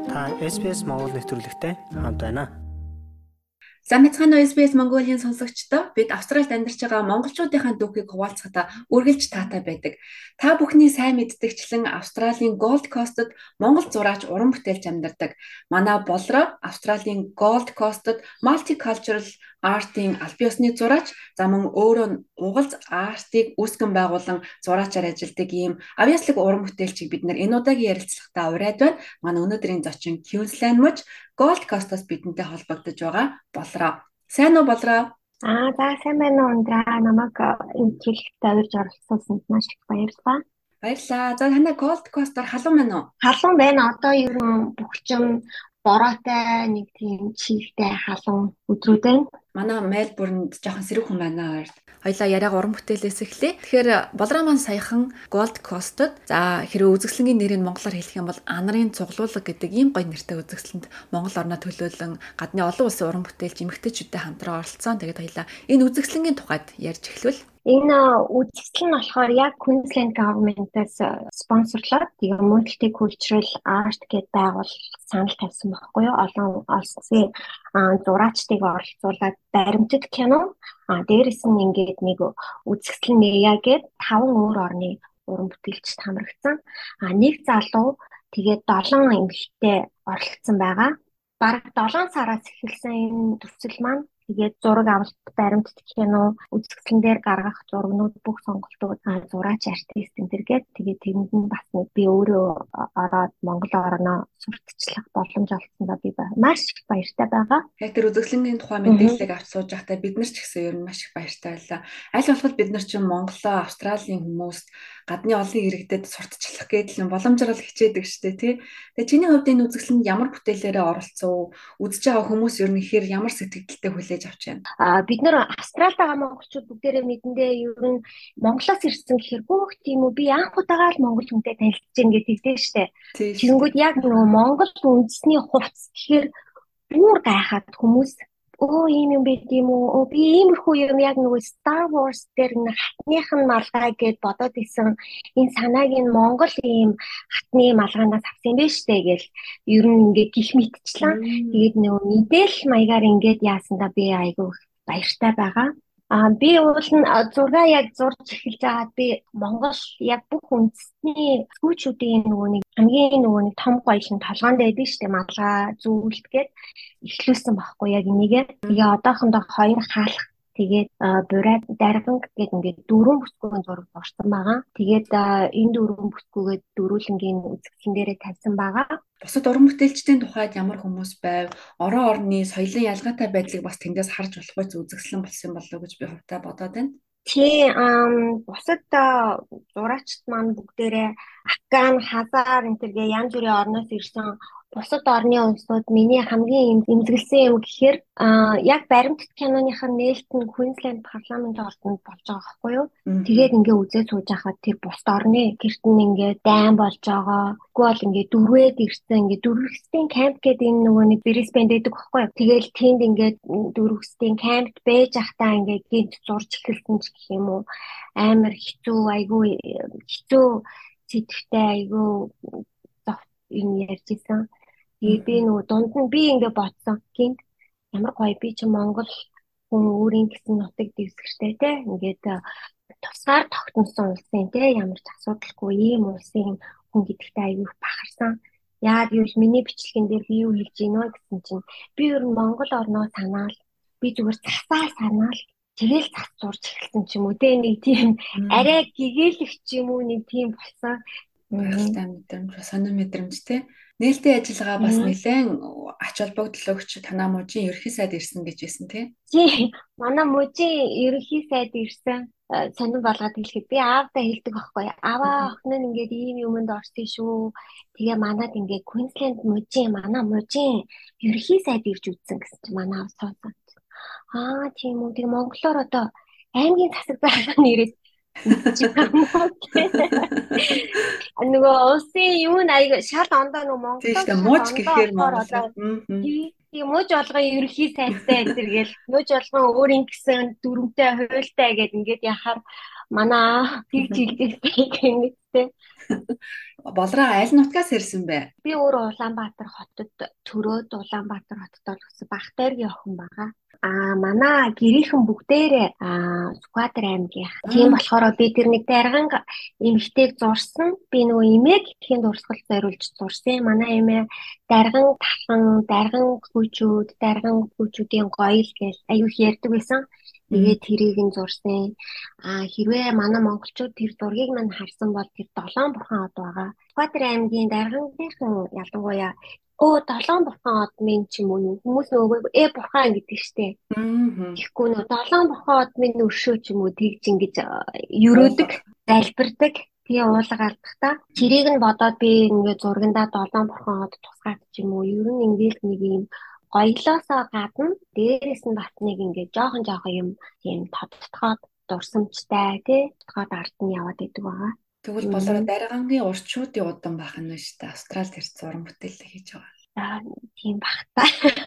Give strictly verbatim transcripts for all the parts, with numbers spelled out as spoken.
Та эс би эс Монгол нэвтрүүлэгтэй хамт байна. За мэцхан эс би эс Mongolia-ийн сонсогчдоо бид Австралид амьдарч байгаа монголчуудынхаа дүүхийг хуваалцахдаа үргэлж таатай байдаг. Та бүхний сайн мэддэгчлэн Австралийн Gold Coast-д монгол зураач уран бүтээлч амьдардаг. Манай болроо Австралийн Gold Coast-д Multicultural Art-ийн албан ёсны зураач, за мөн өөрөө угалз артыг үүсгэн байгуулан зураачаар ажилладаг ийм авьяаслаг уран бүтээлчийг бид нар энэ удаагийн ярилцлагатаа урайд байна. Манай өнөөдрийн зочин Queensland мужи Gold Coast-оос бидэнтэй холбогдож байгаа болроо. Сайн уу болроо? Аа за сайн байна уу Ундраа, намайг энэ хэлэлт авирж оролцуулсанд маш их баярлалаа. Баярлалаа. За танай Gold Coast-оор халуун байна уу? Халуун байна. Одоо ер нь бүгчм бороотой нэг тийм чигтэй халуун өдрүүд байна. Манай Мельбурнд жоохон сэрүүхэн байна. Хоёлаа яриаг уран бүтээлээс эхлэе. Тэгэхээр болроо маань саяхан Gold Coast-д за хэрэв үзэсгэлэнгийн нэрийг монголоор хэлэх юм бол Анарын цуглуулга гэдэг ийм гоё нэртэй үзэсгэлэнд Монгол орноо төлөөлөн гадны олон улсын уран бүтээлч эмэгтэйчүүдтэй хамтран оролцсон. Тэгээд хоёлаа энэ үзэсгэлэнгийн тухайд ярьж эхлэвэл энэ үзэсгэлэн нь болохоор яг Queensland government-аас спонсорлоод тэгээ Multicultural Art гэдэг байгуул санал тавьсан байхгүй юу? Олон улсын зураачдыг оролцуулаад баримтат кино, а дээрэс нь ингээд нэг үзэсгэлэн нээгээд таван өөр орны уран бүтээлчд хамрагдсан. А нэг залуу тэгээд долоон эмэгтэй оролцсон байгаа. Бараг долоон сараас эхэлсэн энэ төсөл маань тэгээд зураг авалт, баримтат кино, үзэсгэлэн дээр гаргах зурагнууд бүх сонголтууд зураач артист энэ төргээд тэгээд тэрэнд нь бас нэг би өөрөө ороод Монгол орноо сурталчлах боломж олгосондоо би маш их баяртай байгаа. Яг тэр үзэсгэлэнгийн тухай мэдээллийг авч сууж байхдаа бид нар ч гэсэн ер нь маш их баяртай байлаа. Аль болох бид нар чинь Монголоо, Австралийн хүмүүст гадны олон иргэдэд сурталчлах гэдэг нь боломжоор л хичээдэг шүү дээ, тий. Тэгээд чиний хувьд энэ үзэсгэлэнд ямар бүтээлээрээ оролцов? Үзэж байгаа хүмүүс ер нь ихээр ямар сэтгэлдэлтэй хүлээж авч байна? А бид нар Австралид байгаа монголчууд бүгдээрээ мэдэндээ ер нь Монголоос ирсэн гэхээр бүх тийм үү би анх удаага л монгол хүнтэй танилцж байна гэдэг дээ штэ. Тэнгүүд яг нөгөө монгол үндэсний хувцс гэхээр бүр гайхаад хүмүүс оо ийм юм байт юм уу? Би иймэрхүү юм яг нөгөө Star Wars дээр нэг хатных нь малгай гэд бодоод исэн энэ санааг нь Монгол ийм хатны малгаанаас авсан байж тээ гэл ер нь ингээд гих мэдчихлээ. Тэгээд нөгөө мэдээлэл маягаар ингээд яасандаа би айгүй баяртай байгаа. А би уул нь зураг яг зурж эхэлж байгаад би Монгол яг бүх үндэсний сүүчүүдийн нөгөө нэг хамгийн нөгөө нэг том гоёлын толгоонд байдаг шүү дээ малгай зүйлт гээд эхлүүлсэн байхгүй яг энийгээ. Тэгээ одоохондоо хоёр хаалх тэгээд бурайд дарганг гэдэг ингээд дөрвөн бүсгүйн зураг зурсан байгаа. Тэгээд энэ дөрвөн бүсгүйгээ дөрвөлнгийн үзэсгэлэн дээрээ тавьсан байгаа. Бусад уран бүтээлчдийн тухайд ямар хүмүүс байв? Орон орны соёлын ялгаатай байдлыг бас тэндээс харж болох үс үзэсгэлэн болсон болов уу гэж би хувьдаа бодоод байна. Тий, ам бусад зураачд маань бүгдээрээ Афган, Хазар энэ төргээ янз бүрийн орноос ирсэн бусад орны улсууд миний хамгийн эмзэглсэн юм гэхээр яг баримтат киноных нь нээлт нь Queensland парламент ордонд болж байгаа байхгүй юу? Тэгээд ингээ үзээ сууж байхад тэр бусад орны гэрт нь ингээ дайн болж байгаа. Тэгвэл ингээ дөрвөөд ирсэн ингээ дөрвөстэй камп гэдэг энэ нөгөө нэг Brisbane дэдэг байхгүй юу? Тэгээл тэнд ингээ дөрвөстэй кампт байж ахтаа ингээ гинт зурж эхэлсэн ч гэх юм уу? Амар хэцүү, айгүй хэцүү сэтгэвтэй айгүй энэ ярьж исэн. Тэгээд би нөгөө дунд нь би ингээ бодсон. Гинт ямар гоё би чи Монгол хүн өөрийн гэсэн нутаг дэвсгэртэй те ингээд тусгаар тогтносон улсын те ямар ч асуудалгүй ийм улсын хүн гэдэгтээ аягүй бахарсан. Яагаад гэвэл миний бичлэгэн дээр би юу хэлж гинөө гэсэн чинь би ер нь Монгол орноо санаал би зүгээр засаа санаал тэгэл зас зурж эхэлсэн ч юм уу те нэг тийм арай гэгээлэх ч юм уу нэг тийм болсон. Баярлалтай мэдрэмж, сонир мэдрэмж те. Нээлттэй ажиллагаа бас нэлээд ач холбогдлогч танаа мужийн ерөнхий сайд ирсэн гэж байсан тий. Тий, манай мужийн ерөнхий сайд ирсэн. Сонир болгоод хэлэхэд би аавдаа хэлдэг байхгүй. Аваа охин нь ингээд ийм юмд орсон шүү. Тэгээ манад ингээд Queensland мужийн манай мужийн ерөнхий сайд ирж үзсэн гэсэн чинь манай аав сонсон. Аа тийм үү. Тэгээ монголоор одоо аймгийн засаг байгууллагын нэрээр нөгөө улсын юу аяг шал ондоо нөгөө Монголоор тийм мууч гэхээр Монгол. Тийм мууч болгон ерөнхий сайдтай зэрэгэл мууч болгон өөрийн гэсэн дүрмтэй хуультай гэдэг ингээд яхаар манай тэгж хэлдэг Тэ. Болроо аль нутгаас ирсэн бэ? Би өөрөө Улаанбаатар хотод төрөөд Улаанбаатар хотод олгосон Бахтайргийн охин байгаа. Аа манай гэрийнхэн бүгдээрээ аа Сүхбаатар аймгийн. Тийм болохоор би тэр нэг дарган эмэгтэйг зурсан. Би нөгөө эмээг ихийн дурсгал зориулж зурсан. Манай эмээ дарган талхан, дарган хүүчүүд, дарган хүүчүүдийн гоёл гэж аюух ярьдаг байсан. Тэгээд тэрийг нь зурсан. Аа хэрвээ манай монголчууд тэр зургийг мань харсан бол тэр долоон бурхан од байгаа. Сүхбаатар аймгийн даргангийнхан ялангуяа оо долоон бурхан од минь ч юм уу хүмүүс нөгөө э бурхан гэдэг штеп. Тэгэхгүй нөгөө долоон бурхан од минь өршөө ч юм уу тэгж ингэж ерөөдөг, залбирдаг. Тэгээ уулга алдахтаа чирийг нь бодоод би ингээд зургандаа долоон бурхан од тусгаад ч юм уу ер нь ингээд нэг юм гоёлоосоо гадна дээрээс нь бас нэг ингээд жоохон жоохон юм тийм тодтогоод дурсамжтай тий тодтогоод ард нь яваад идэг байгаа. Тэгвэл болоо даргангийн урчуудын удан байх нь шүү дээ. Австралид ирж зураг бүтээлээ хийж байгаа. Аа тийм бах та.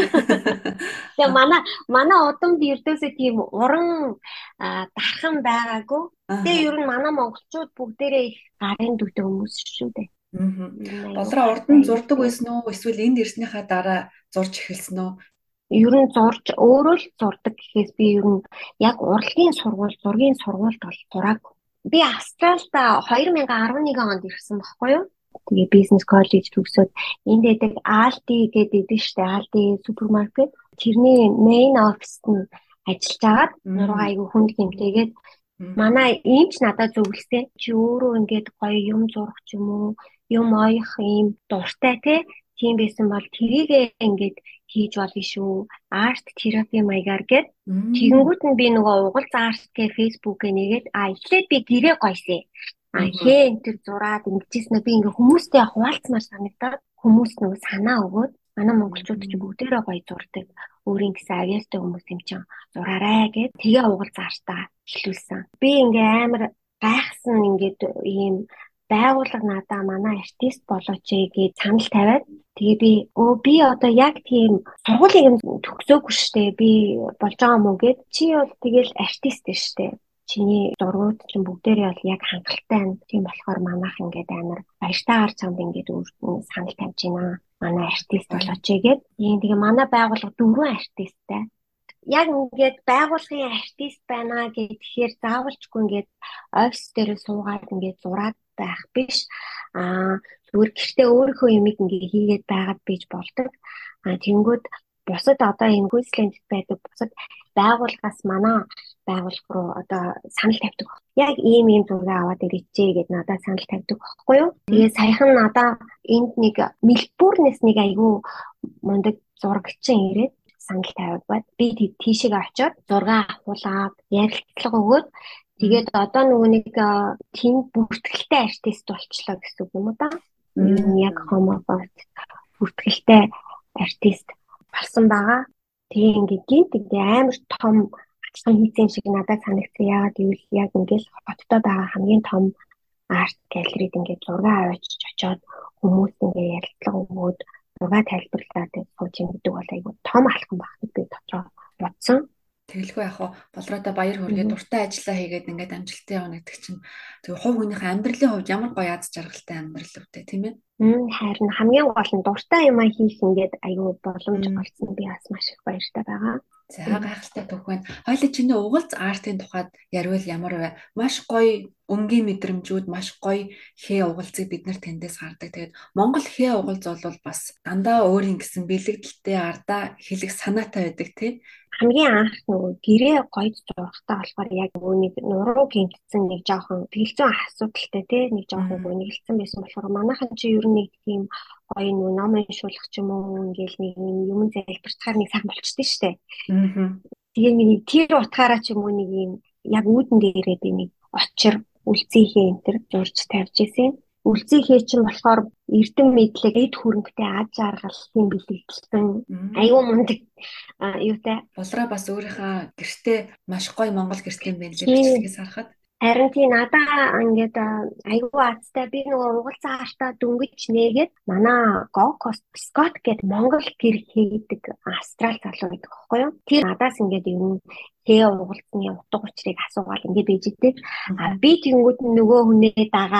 Тэгээ манай манай удамд ердөөсөө тийм уран дархан байгаагүй. Тэгээ ер нь манай монголчууд бүгдээрээ их гарын дүгдэг хүмүүс шүү дээ. Аа. Болроо урд нь зурдаг байсан уу? Эсвэл энд ирснийхаа дараа зурж эхэлсэн үү? Ер нь зурж өөрөө л зурдаг гэхээс би ер нь яг урлагийн сургууль, зургийн сургуульд бол зураагүй. Би Австралид две тысячи десять онд ирсэн байхгүй юу? Тэгээ бизнес коллеж төгсөөд энд дэдэг Aldi гэдэг идэв штэ. Aldi супермаркет. Тэрний main office нь ажиллаж агаад нуруу айгүй хүнд хэмтэйгээд манай иймч надад зөвлөсөн. Чи өөрөө ингээд гоё юм зурах ч юм уу, юм оёх юм дуртай те. Тийм байсан бол тэрийг ингээд хийж болно шүү. Арт терапи маягаар гээд тэгэнгүүт нь би нөгөө угал заарт гэ фэйсбүүкээ нэгээд а эхлээд би гэрээ гойсээ. А хээ энэ төр зураад ингэжсэн би ингээ хүмүүстэй хуваалцмаар санагдаад хүмүүс нөгөө санаа өгөөд манай монголчууд ч бүгдээрээ гоё зурдаг. Өөрийн гэсэн авьяастай хүмүүс юм чинь зураарай гэд тэгээ угал заартаа эхлүүлсэн. Би ингээ амар гайхсан ингээд ийм байгууллага надаа манай артист болооч гэж санал тавиад тэгээ би өө би одоо яг тийм сургуулийн төгсөөгүй штэ би болж байгаа мó гэд чи бол тэгэл артист штэ чиний зургууд чинь бүгдээрээ бол яг хангалттай байна. Тийм болохоор манайх ингээд амар баяртайгаар чамд ингээд санал тавьж байна. Манай артист болооч гэд ийм тэгээ манай байгууллага дөрвөн артисттай. Яг ингээд байгууллагын артист байна гэхээр заавалчгүй ингээд офис дээр суугаад ингээд зураад байх биш. Аа зүгээр гэртээ өөрийнхөө юмыг ингээ хийгээд байгаад бийж болдог. Аа тэнгүүд бусад одоо энэ Queensland-д байдаг бусад байгууллагаас манай байгууллага руу одоо санал тавьдаг. Яг ийм ийм зураг аваад ирээчээ гэд надад санал тавьдаг байхгүй юу? Тэгээ саяхан надаа энд нэг Мельбурнээс нэг айгүй мундаг зурагчин ирээд санал тавиад бод. Би тийшээ очиод зураг авахуулаад ярилцлага өгөөд тэгээд одоо нөгөө нэг тийм бүртгэлтэй артист болчлоо гэсэн үг юм уу та? Яг хомофоб бүртгэлтэй артист болсон байгаа. Тэгээ ингээд гинт ингээ амар том ачаан хийсэн шиг надад санагдсан. Яагаад гэвэл яг ингээд хоттой байгаа хамгийн том арт галерейд ингээд зураг аваач очоод хүмүүс ингээ ярилцлага өгөөд зураг тайлбарлаад сууж юм гэдэг бол айгүй том алхам багт би дотроо бодсон. Тэгэлгүй яг хаа болроодоо баяр хүргээ дуртай ажиллаа хийгээд ингээд амжилттай явна гэдэг чинь тэгээ хувь хүнийхээ амьдралын хувьд ямар гоё аз жаргалтай амьдрал өвтэй тийм ээ. Мм харин хамгийн гол нь дуртай юм хийх ингээд аюу боломж олсон би бас маш их баяртай байгаа. За гайхалтай түүх байна. Хоёул чиний угалз артын тухайд ярил ямар вэ? Маш гоё өнгийн мэдрэмжүүд, маш гоё хээ угалзыг бид нар тэндээс хардаг. Тэгээд Монгол хээ угалз бол бас дандаа өөрийн гэсэн бэлэгдэлтэй ардаа хэлэх санаатай байдаг тий. Хамгийн анх нөгөө гэрээ гоё зурхтаа болохоор яг нөгөө нэг нуруу гинтсэн нэг жоохон тэлцэн асуудалтай тий нэг жоохон нөгөө нэгэлсэн байсан болохоор манайхан чи ер нь нэг тийм гоё нөгөө ном уншуулах ч юм уу ингээл нэг юм залбирцахаар нэг сан болчтой штэ. Аа. Тэгээ миний тэр утгаараа ч юм уу нэг юм яг үүдэн дээрээ би нэг очир үлцийнхээ энэ төр зурж тавьж исэн. Үлцийнхээ чинь болохоор эрдэм мэдлэг эд хөрөнгөтэй аж аргалын бэлэгдэлсэн аюу мундаг юутай. Болроо бас өөрийнхөө гэртээ маш гоё Монгол гэртээ байлээ бичлэгээс харахад харин тий надаа ингээд аюу азтай би нөгөө угалзаа артаа дөнгөж нээгээд манай Go-Coast Scott гэдэг Монгол гэр хийдэг австрал залуу байдаг байхгүй юу? Тэр надаас ингээд юм тэгээ угалзны утга учирыг асуугаад ингээд бийжтэй. А би тэнгууд нөгөө хүнээ дагаад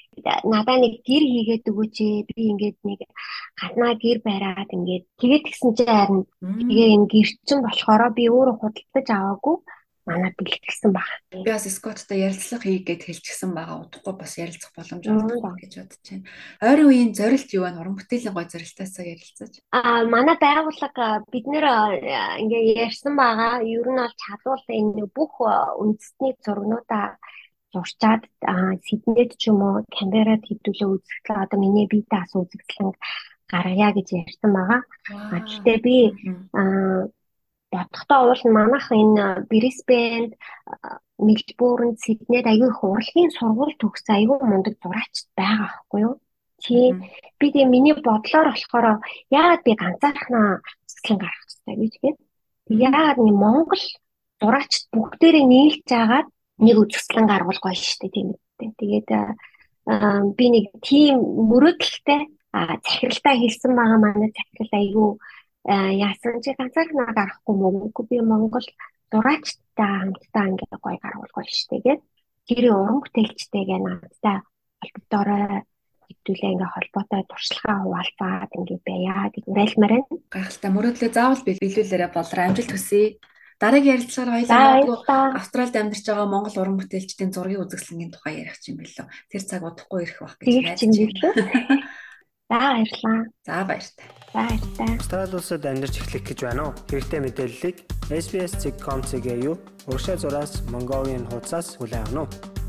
надаа нэг гэр хийгээд өгөөч ээ. Би ингээд нэг гаднаа гэр бариад ингээд тэгээд гисэн чинь харин тэгээ энэ гэр чинь болохоор би өөрөө худалдаж аваагүй манай бэлтгэсэн баг. Би бас Скотттой ярилцлага хийгээд хэлчихсэн байгаа. Удахгүй бас ярилцах боломж олдох гэж бодож байна. Ойрын үеийн зорилт юу вэ? Уран бүтээлийн гой зорилтоосоо ярилцаж. Аа манай байгууллага бид нэр ингээ ярьсан байгаа. Ер нь бол чадвал энэ бүх үндэсний зургнуудаа зурчаад Сиднейд ч юм уу Канберрад хэвдүүлээ үзэгдэл одоо миний биетээс үзэгдлэн гаргая гэж ярьсан байгаа. Гэхдээ би бодохдоо уул нь манайх энэ Брисбенд, Мельбурн, Сиднейд аягүй их урлагийн сургууль төгссөн аягүй мундаг зураач байгаа байхгүй юу? Тий би тийм миний бодлоор болохоор яагаад би ганцаархнаа үзэгдлэн гаргах хэрэгтэй гэж гээд яагаад нэг Монгол зураач бүгдээрээ нийлж жагаад нэг үзэсгэлэн гаргуул гоё штэ тийм үү. Тэгээд би нэг тийм мөрөөдөлтэй захиралтай хэлсэн байгаа манай захирал айгүй яасан чи ганцаархнаа гарахгүй мөнгөгүй би Монгол зураачтай хамтдаа ингээ гоё гаргуул гоё штэ гээд тэр уран бүтээлчтэйгээ надтай холбогдорой хэвдүүлээ ингээ холбоотой туршлагаа хуваалцаад ингээ байяа гэж уриалмаар байна. Гайхалтай мөрөөдлөө заавал биелүүлээрэ болроо амжилт хүсье. Дараагийн ярилцлагаар хоёулаа Австралид амьдарч байгаа Монгол уран бүтээлчдийн зургийн үзэсгэлэнгийн тухай ярих юм билүү. Тэр цаг удахгүй ирэх байх гэж найдаж байна. За баярлалаа. За баяртай. Баяртай. Австрали улсад амьдарч эхлэх гэж байна уу? Хэрэгтэй мэдээллийг эс би эс точка ком точка ю урагшаа зураас Mongolian хуудасаас хүлээн авах нь.